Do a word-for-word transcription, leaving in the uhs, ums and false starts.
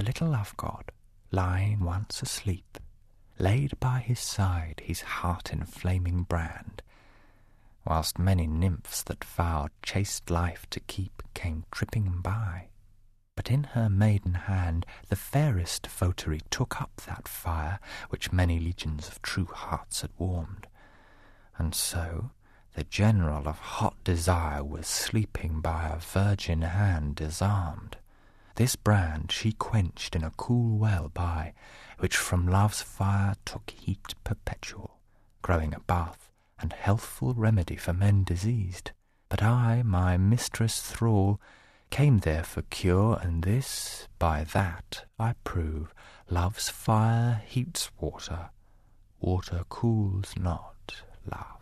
The little love-god, lying once asleep, laid by his side his heart-inflaming brand, whilst many nymphs that vowed chaste life to keep came tripping by. But in her maiden hand the fairest votary took up that fire which many legions of true hearts had warmed, and so the general of hot desire was sleeping by a virgin hand disarmed. This brand she quenched in a cool well by, which from love's fire took heat perpetual, growing a bath and healthful remedy for men diseased. But I, my mistress thrall, came there for cure, and this by that I prove: love's fire heats water, water cools not love.